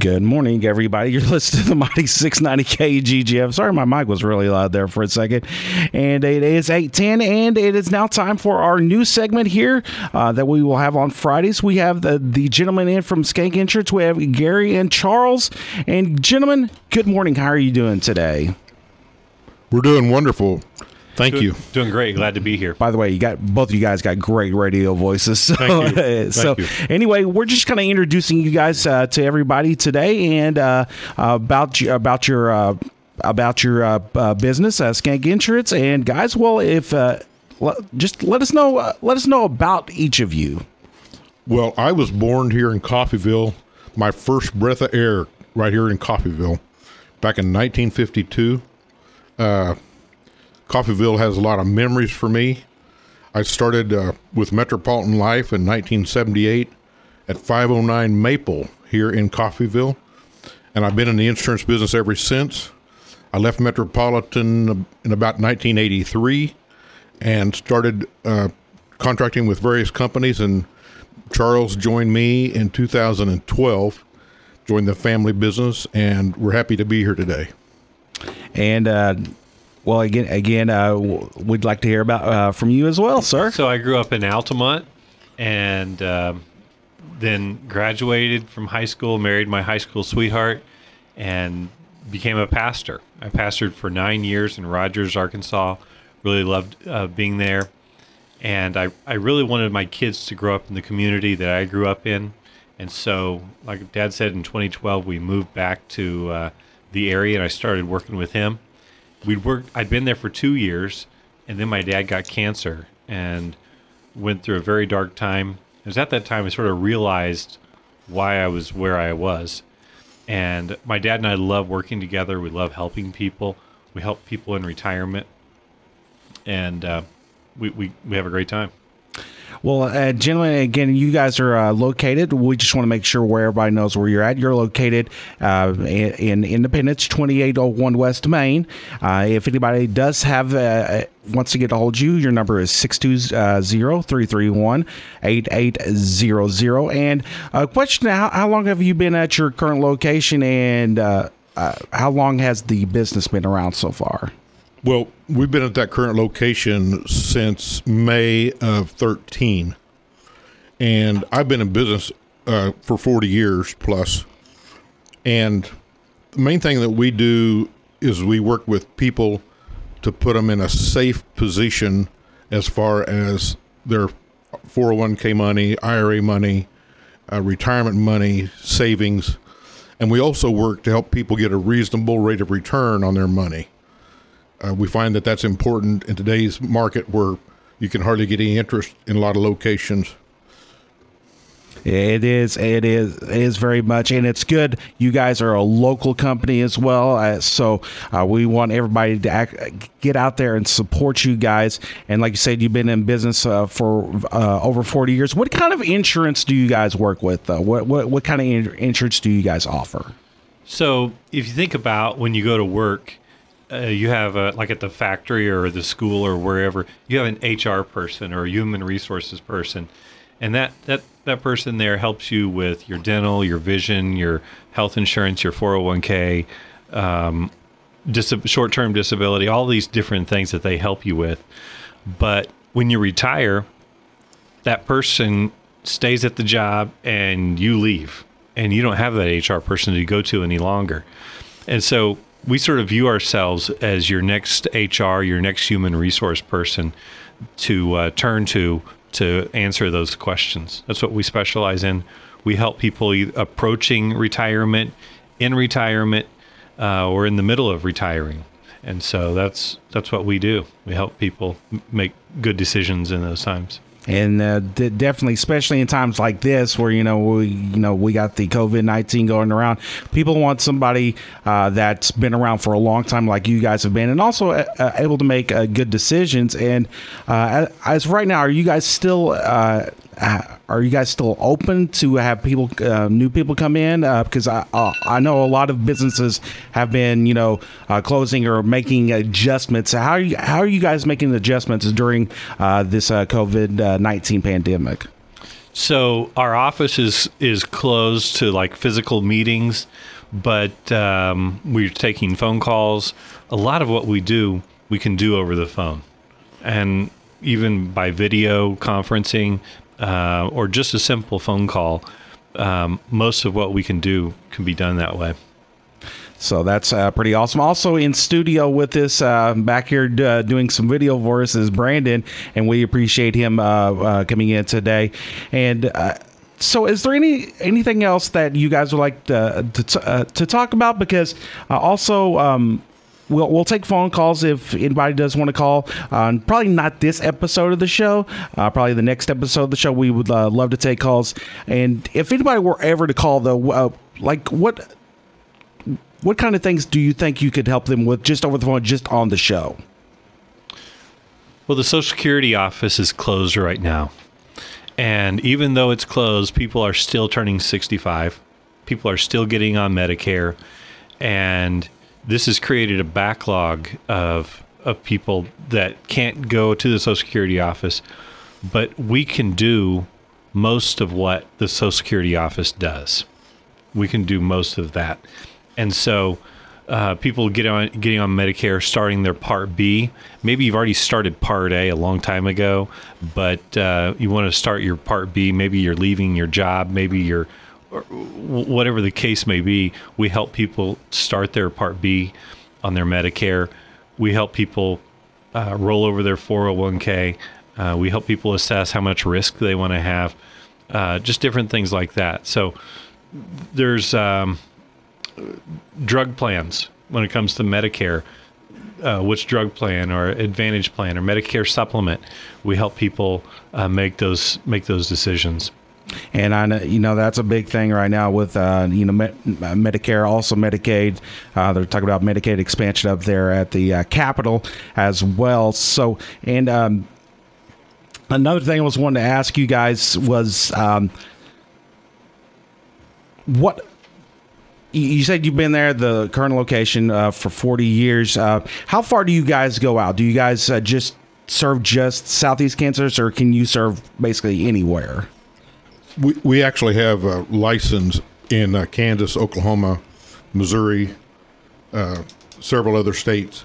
Good morning, everybody. You're listening to the Mighty 690 KGGF. Sorry, my mic was really loud there for a second. And it is 8:10, and it is now time for our new segment here that we will have on Fridays. We have the gentleman in from Skank Insurance. We have Gary and Charles. And gentlemen, good morning. How are you doing today? We're doing wonderful. Thank you. Doing great. Glad to be here. By the way, both of you guys got great radio voices. So, Thank you. Thank you. Anyway, we're just kind of introducing you guys to everybody today, and about your business, Skank Insurance. And guys, well, if just let us know about each of you. Well, I was born here in Coffeyville. My first breath of air right here in Coffeyville, back in 1952. Coffeyville has a lot of memories for me. I started with Metropolitan Life in 1978 at 509 Maple here in Coffeyville, and I've been in the insurance business ever since. I left Metropolitan in about 1983 and started contracting with various companies, and Charles joined me in 2012, joined the family business, and we're happy to be here today. And well, again, we'd like to hear about from you as well, sir. So I grew up in Altamont, and then graduated from high school, married my high school sweetheart, and became a pastor. I pastored for 9 years in Rogers, Arkansas. Really loved being there, and I really wanted my kids to grow up in the community that I grew up in. And so, like Dad said, in 2012, we moved back to the area, and I started working with him. I'd been there for 2 years, and then my dad got cancer and went through a very dark time. It was at that time I sort of realized why I was where I was. And my dad and I love working together. We love helping people. We help people in retirement, and we have a great time. Well, gentlemen, again, you guys are located. We just want to make sure where everybody knows where you're at. You're located in Independence, 2801 West Main. If anybody does have wants to get a hold of you, your number is 620-331-8800. And a question, how long have you been at your current location, and how long has the business been around so far? Well, we've been at that current location since May of 13, and I've been in business for 40 years plus. And the main thing that we do is we work with people to put them in a safe position as far as their 401k money, IRA money, retirement money, savings. And we also work to help people get a reasonable rate of return on their money. We find that that's important in today's market where you can hardly get any interest in a lot of locations. It is very much, and it's good. You guys are a local company as well, so we want everybody to get out there and support you guys. And like you said, you've been in business for over 40 years. What kind of insurance do you guys work with? What kind of insurance do you guys offer? So if you think about when you go to work, you have like at the factory or the school or wherever, you have an HR person or a human resources person, and that person there helps you with your dental, your vision, your health insurance, your 401k, short-term disability, all these different things that they help you with. But when you retire, that person stays at the job and you leave, and you don't have that HR person to go to any longer. And so we sort of view ourselves as your next HR, your next human resource person to turn to answer those questions. That's what we specialize in. We help people approaching retirement, in retirement, or in the middle of retiring. And so that's what we do. We help people make good decisions in those times. And definitely, especially in times like this, where we got the COVID-19 going around, people want somebody that's been around for a long time, like you guys have been, and also able to make good decisions. And as right now, are you guys still open to have people, new people come in? Because I know a lot of businesses have been, closing or making adjustments. How are you guys making adjustments during this COVID-19 pandemic? So our office is closed to like physical meetings, but we're taking phone calls. A lot of what we do, we can do over the phone, and even by video conferencing or just a simple phone call. Most of what we can do can be done that way. So that's pretty awesome. Also in studio with us back here doing some video for us is Brandon, and we appreciate him coming in today. And so is there anything else that you guys would like to talk about? Because also we'll take phone calls if anybody does want to call. Probably not this episode of the show. Probably the next episode of the show. We would love to take calls. And if anybody were ever to call, though, like what kind of things do you think you could help them with just over the phone, just on the show? Well, the Social Security office is closed right now. And even though it's closed, people are still turning 65. People are still getting on Medicare. And this has created a backlog of people that can't go to the Social Security office. But we can do most of what the Social Security office does. We can do most of that. And so people getting on Medicare, starting their Part B. Maybe you've already started Part A a long time ago, but you want to start your Part B. Maybe you're leaving your job. Maybe you're, whatever the case may be. We help people start their Part B on their Medicare. We help people roll over their 401k. We help people assess how much risk they want to have. Just different things like that. So there's drug plans when it comes to Medicare, which drug plan or Advantage plan or Medicare supplement. We help people make those decisions. And I know, that's a big thing right now with Medicare, also Medicaid. They're talking about Medicaid expansion up there at the Capitol as well. So, and another thing I was wanting to ask you guys was what. You said you've been there at the current location for 40 years. How far do you guys go out? Do you guys just serve just Southeast Kansas, or can you serve basically anywhere? We actually have a license in Kansas, Oklahoma, Missouri, several other states.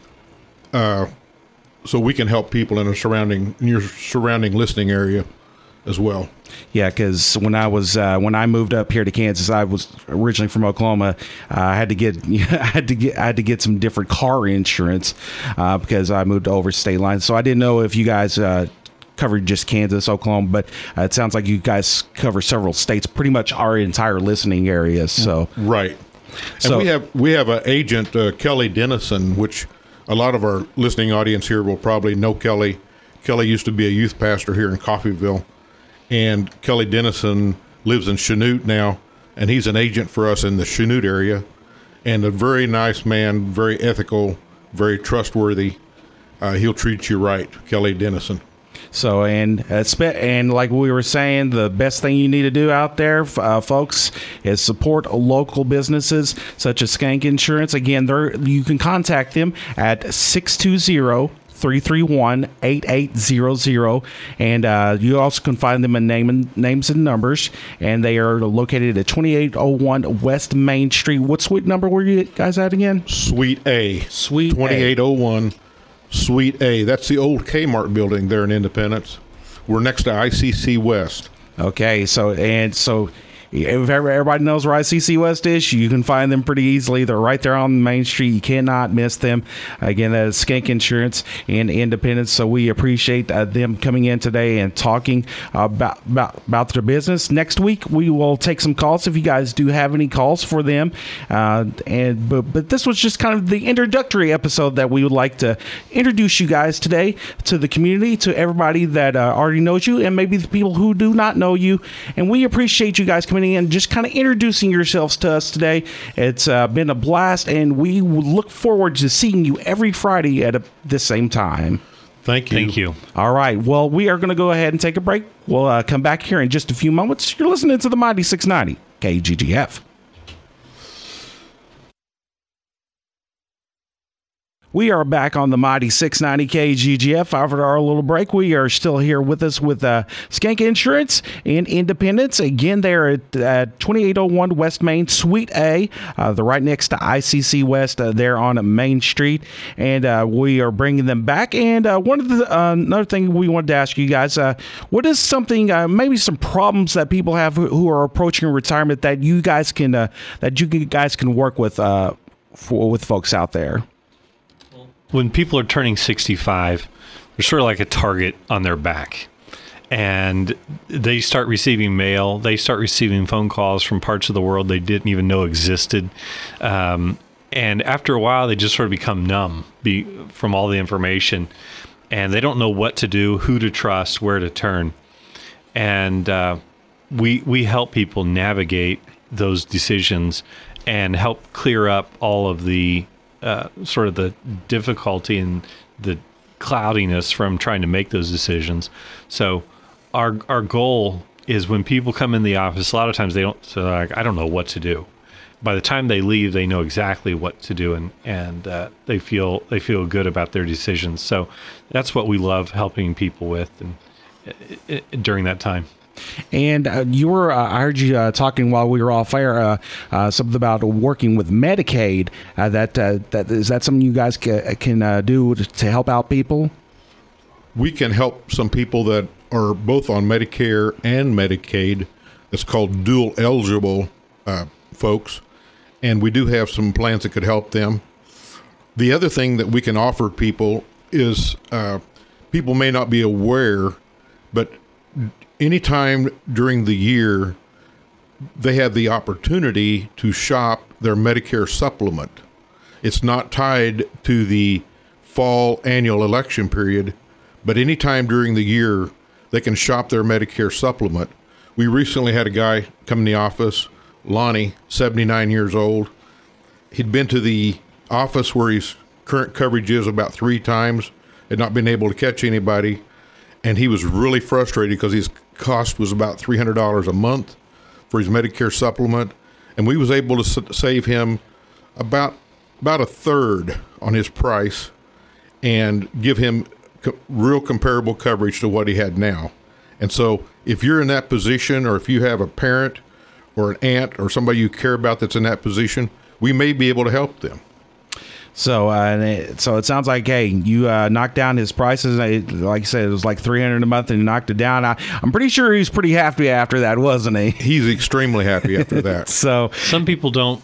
So we can help people in your surrounding listening area as well. Yeah, because when I moved up here to Kansas, I was originally from Oklahoma. I had to get some different car insurance because I moved over state lines. So I didn't know if you guys covered just Kansas, Oklahoma, but it sounds like you guys cover several states, pretty much our entire listening area. So right. So and we have an agent, Kelly Dennison, which a lot of our listening audience here will probably know Kelly. Kelly used to be a youth pastor here in Coffeyville. And Kelly Dennison lives in Chanute now, and he's an agent for us in the Chanute area, and a very nice man, very ethical, very trustworthy. He'll treat you right, Kelly Dennison. So, and like we were saying, the best thing you need to do out there, folks, is support local businesses such as Skank Insurance. Again, you can contact them at 620-331-8800, and you also can find them in names and numbers, and they are located at 2801 West Main Street. What suite number were you guys at again? Suite A. Suite 2801 Suite A. That's the old Kmart building there in Independence. We're next to ICC West. Okay, so if everybody knows where ICC West is, you can find them pretty easily. They're right there on Main Street. You cannot miss them. Again, that is Skank Insurance in Independence. So we appreciate them coming in today and talking about their business. Next week, we will take some calls if you guys do have any calls for them. But this was just kind of the introductory episode that we would like to introduce you guys today to the community, to everybody that already knows you, and maybe the people who do not know you. And we appreciate you guys coming in, just kind of introducing yourselves to us today. It's been a blast, and we look forward to seeing you every Friday at the same time. Thank you. Thank you. All right. Well, we are going to go ahead and take a break. We'll come back here in just a few moments. You're listening to the Mighty 690 KGGF. We are back on the mighty 690 KGGF. After our little break, we are still here with us with Skank Insurance in Independence. Again, they're at 2801 West Main, Suite A. They're right next to ICC West there on Main Street. And we are bringing them back. And one of the another thing we wanted to ask you guys, what is something, maybe some problems that people have who are approaching retirement that you guys can work with with folks out there? When people are turning 65, they're sort of like a target on their back. And they start receiving mail. They start receiving phone calls from parts of the world they didn't even know existed. And after a while, they just sort of become numb from all the information. And they don't know what to do, who to trust, where to turn. And we help people navigate those decisions and help clear up all of the sort of the difficulty and the cloudiness from trying to make those decisions. So our goal is when people come in the office, a lot of times they're like, I don't know what to do. By the time they leave, they know exactly what to do, and they feel good about their decisions. So that's what we love helping people with and during that time. And you were, I heard you talking while we were off air, something about working with Medicaid. Is that something you guys can do to help out people? We can help some people that are both on Medicare and Medicaid. It's called dual eligible folks, and we do have some plans that could help them. The other thing that we can offer people is people may not be aware, but anytime during the year, they have the opportunity to shop their Medicare supplement. It's not tied to the fall annual election period, but anytime during the year, they can shop their Medicare supplement. We recently had a guy come in the office, Lonnie, 79 years old. He'd been to the office where his current coverage is about 3 times, had not been able to catch anybody, and he was really frustrated because his cost was about $300 a month for his Medicare supplement, and we was able to save him about a third on his price and give him real comparable coverage to what he had now. And so if you're in that position, or if you have a parent or an aunt or somebody you care about that's in that position, we may be able to help them. So it sounds like, hey, you knocked down his prices. Like you said, it was like $300 a month, and you knocked it down. I'm pretty sure he was pretty happy after that, wasn't he? He's extremely happy after that. So some people don't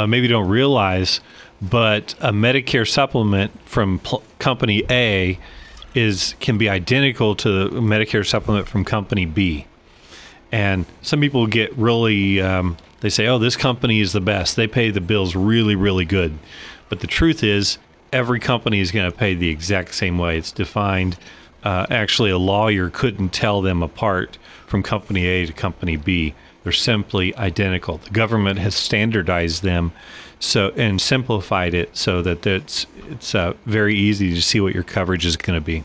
realize, but a Medicare supplement from Company A can be identical to the Medicare supplement from Company B. And some people get really, they say, oh, this company is the best. They pay the bills really, really good. But the truth is, every company is going to pay the exact same way. It's defined. Actually, a lawyer couldn't tell them apart from Company A to Company B. They're simply identical. The government has standardized them and simplified it so that it's very easy to see what your coverage is going to be.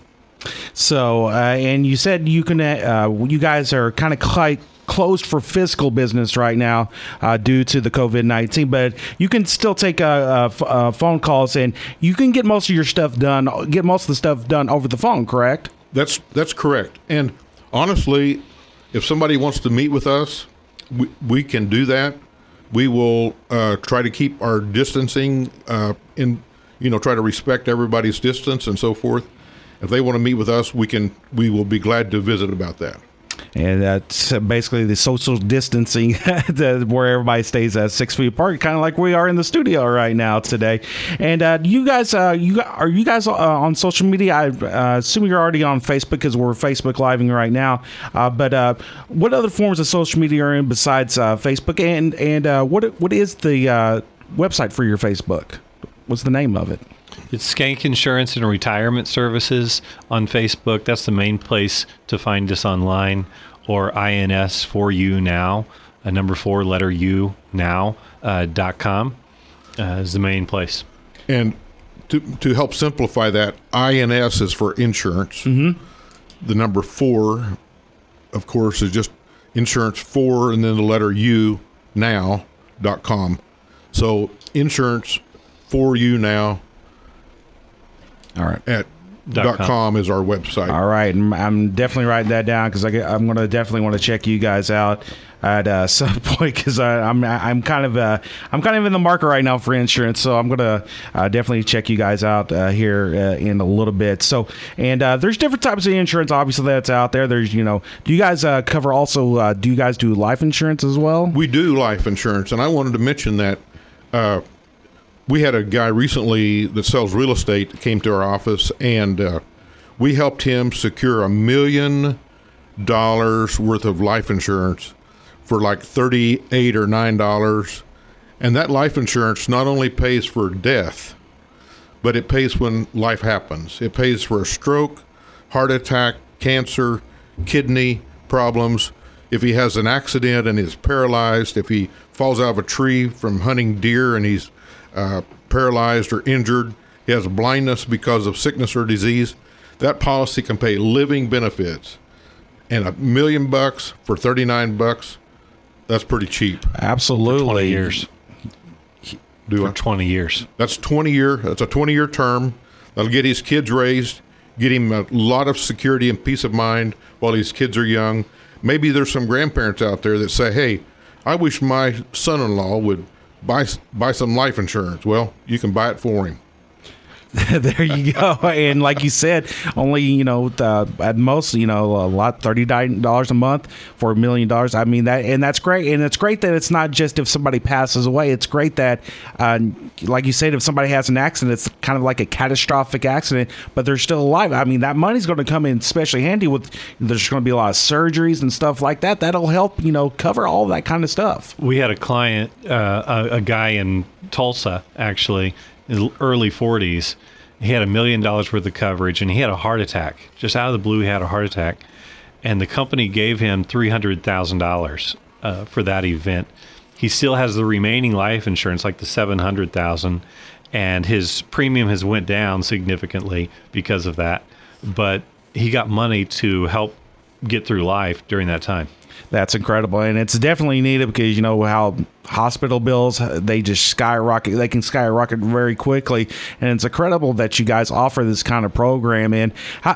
So, and you said you guys are kind of quite closed for fiscal business right now due to the COVID-19, but you can still take phone calls, and you can get most of the stuff done over the phone, correct? That's correct. And honestly, if somebody wants to meet with us, we can do that. We will try to keep our distancing try to respect everybody's distance and so forth. If they want to meet with us, we will be glad to visit about that. And that's basically the social distancing where everybody stays 6 feet apart, kind of like we are in the studio right now today. And you guys on social media? I assume you're already on Facebook because we're Facebook Living right now. But what other forms of social media are in besides Facebook? And what is the website for your Facebook? What's the name of it? It's Skank Insurance and Retirement Services on Facebook. That's the main place to find us online, or INS4U Now, number 4, letter U, now.com is the main place. And to help simplify that, INS is for insurance. Mm-hmm. The number 4, of course, is just insurance 4, and then the letter U, now.com. So insurance 4U Now. All right. at .com is our website. All right, and I'm definitely writing that down because I'm going to definitely want to check you guys out at some point because I'm kind of in the market right now for insurance, so I'm going to definitely check you guys out here in a little bit. So, and there's different types of insurance, obviously, that's out there. There's, do you guys cover also? Do you guys do life insurance as well? We do life insurance, and I wanted to mention that we had a guy recently that sells real estate that came to our office, and we helped him secure $1 million worth of life insurance for like $38 or $9. And that life insurance not only pays for death, but it pays when life happens. It pays for a stroke, heart attack, cancer, kidney problems. If he has an accident and is paralyzed, if he falls out of a tree from hunting deer and he's paralyzed or injured, he has blindness because of sickness or disease, that policy can pay living benefits. And $1 million for $39, that's pretty cheap. Absolutely. For 20 years. For 20 years. That's a 20-year term. That'll get his kids raised, get him a lot of security and peace of mind while his kids are young. Maybe there's some grandparents out there that say, hey, I wish my son-in-law would buy some life insurance. Well, you can buy it for him. There you go. And like you said, only, at most, a lot, $39 a month for $1 million. I mean, that's great. And it's great that it's not just if somebody passes away. It's great that, like you said, if somebody has an accident, it's kind of like a catastrophic accident, but they're still alive. I mean, that money's going to come in especially handy with, there's going to be a lot of surgeries and stuff like that. That'll help, cover all that kind of stuff. We had a client, a guy in Tulsa, actually, in the early 40s. He had $1 million worth of coverage, and he had a heart attack. Just out of the blue, he had a heart attack. And the company gave him $300,000 for that event. He still has the remaining life insurance, like the $700,000, and his premium has went down significantly because of that. But he got money to help get through life during that time. That's incredible, and it's definitely needed because how hospital bills, they just skyrocket. They can skyrocket very quickly, and it's incredible that you guys offer this kind of program. And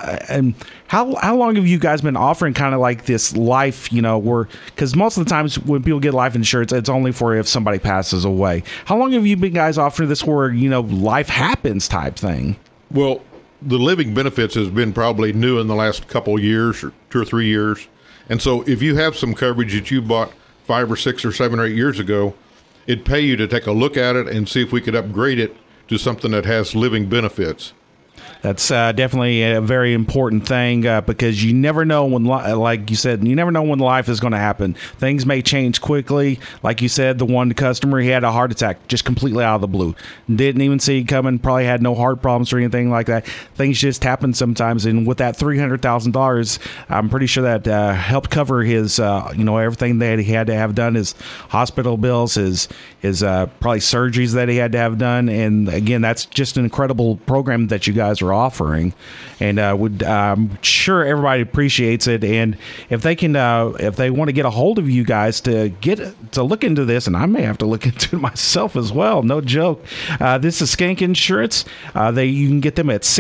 how long have you guys been offering kind of like this life? Because most of the times when people get life insurance, it's only for if somebody passes away. How long have you been guys offering this where life happens type thing? Well, the living benefits has been probably new in the last couple of years, or 2 or 3 years. And so if you have some coverage that you bought 5 or 6 or 7 or 8 years ago, it'd pay you to take a look at it and see if we could upgrade it to something that has living benefits. That's definitely a very important thing because you never know when, like you said, you never know when life is going to happen. Things may change quickly. Like you said, the one customer, he had a heart attack just completely out of the blue. Didn't even see it coming, probably had no heart problems or anything like that. Things just happen sometimes. And with that $300,000, I'm pretty sure that helped cover his, everything that he had to have done, his hospital bills, his probably surgeries that he had to have done. And again, that's just an incredible program that you guys are offering, and I'm sure everybody appreciates it. And if they can, if they want to get a hold of you guys to look into this, and I may have to look into it myself as well, no joke. This is Skank Insurance. You can get them at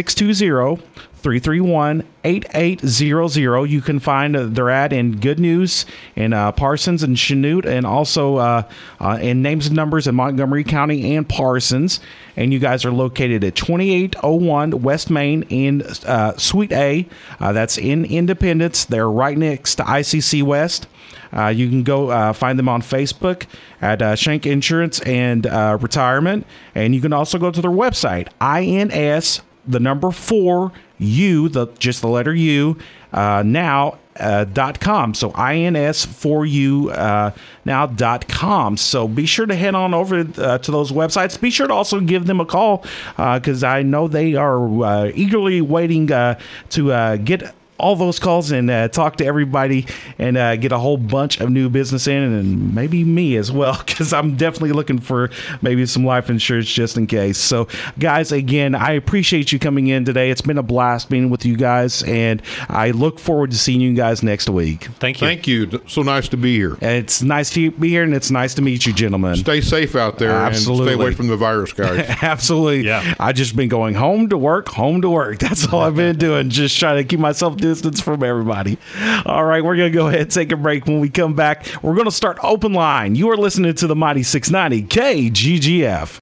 620-331-8800. You can find their ad in Good News in Parsons and Chanute, and also in Names and Numbers in Montgomery County and Parsons. And you guys are located at 2801 West Main in Suite A. That's in Independence. They're right next to ICC West. You can go find them on Facebook at Shank Insurance and Retirement. And you can also go to their website, INS, the number 4, just the letter U, now.com. So INS4U now.com. So be sure to head on over to those websites. Be sure to also give them a call because I know they are eagerly waiting to get all those calls and talk to everybody and get a whole bunch of new business in, and maybe me as well, because I'm definitely looking for maybe some life insurance just in case. So, guys, again, I appreciate you coming in today. It's been a blast being with you guys, and I look forward to seeing you guys next week. Thank you. Thank you. So nice to be here. It's nice to be here, and it's nice to meet you, gentlemen. Stay safe out there Absolutely. and stay away from the virus, guys. Absolutely. Yeah. I just been going home to work. That's all I've been doing. Just trying to keep myself distance from everybody. All right, we're going to go ahead and take a break. When we come back, we're going to start open line. You are listening to the Mighty 690 KGGF.